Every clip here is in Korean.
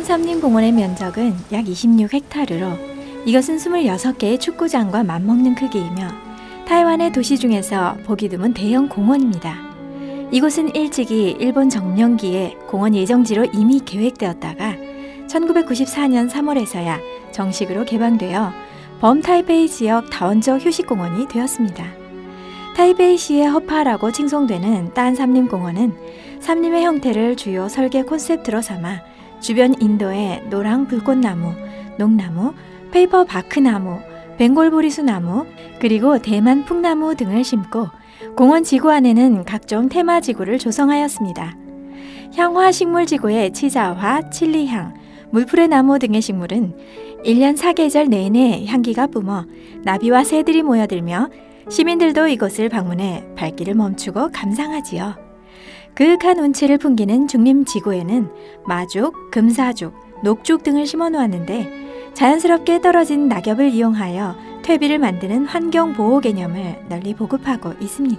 딴삼림공원의 면적은 약 26헥타르로 이것은 26개의 축구장과 맞먹는 크기이며 타이완의 도시 중에서 보기 드문 대형 공원입니다. 이곳은 일찍이 일본 정령기에 공원 예정지로 이미 계획되었다가 1994년 3월에서야 정식으로 개방되어 범타이베이 지역 다원적 휴식공원이 되었습니다. 타이베이시의 허파라고 칭송되는 딴삼림공원은 삼림의 형태를 주요 설계 콘셉트로 삼아 주변 인도의 노랑 불꽃나무, 녹나무, 페이퍼 바크나무, 벵골보리수 나무, 그리고 대만 풍나무 등을 심고 공원 지구 안에는 각종 테마 지구를 조성하였습니다. 향화 식물 지구의 치자화, 칠리향, 물풀의 나무 등의 식물은 1년 4계절 내내 향기가 뿜어 나비와 새들이 모여들며 시민들도 이곳을 방문해 발길을 멈추고 감상하지요. 그윽한 운치를 풍기는 중림지구에는 마죽, 금사죽, 녹죽 등을 심어 놓았는데 자연스럽게 떨어진 낙엽을 이용하여 퇴비를 만드는 환경보호 개념을 널리 보급하고 있습니다.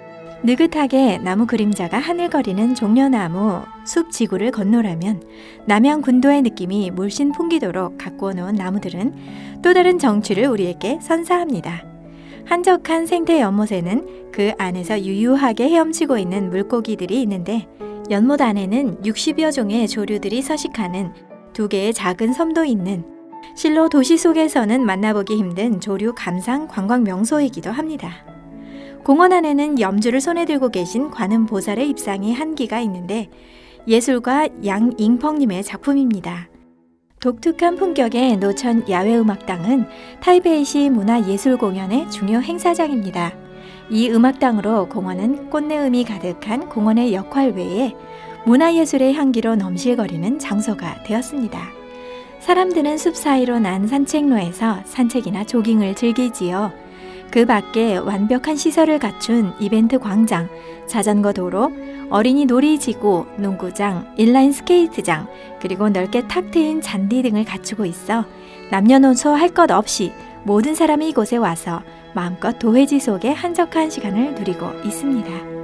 느긋하게 나무 그림자가 하늘거리는 종려나무 숲지구를 건너라면 남양 군도의 느낌이 물씬 풍기도록 가꾸어 놓은 나무들은 또 다른 정취를 우리에게 선사합니다. 한적한 생태 연못에는 그 안에서 유유하게 헤엄치고 있는 물고기들이 있는데 연못 안에는 60여 종의 조류들이 서식하는 2개의 작은 섬도 있는 실로 도시 속에서는 만나보기 힘든 조류 감상 관광 명소이기도 합니다. 공원 안에는 염주를 손에 들고 계신 관음보살의 입상이 한기가 있는데 예술가 양잉펑님의 작품입니다. 독특한 품격의 노천 야외음악당은 타이베이시 문화예술공연의 중요 행사장입니다. 이 음악당으로 공원은 꽃내음이 가득한 공원의 역할 외에 문화예술의 향기로 넘실거리는 장소가 되었습니다. 사람들은 숲 사이로 난 산책로에서 산책이나 조깅을 즐기지요. 그 밖에 완벽한 시설을 갖춘 이벤트 광장, 자전거 도로, 어린이 놀이지구, 농구장, 인라인 스케이트장, 그리고 넓게 탁 트인 잔디 등을 갖추고 있어 남녀노소 할 것 없이 모든 사람이 이곳에 와서 마음껏 도회지 속의 한적한 시간을 누리고 있습니다.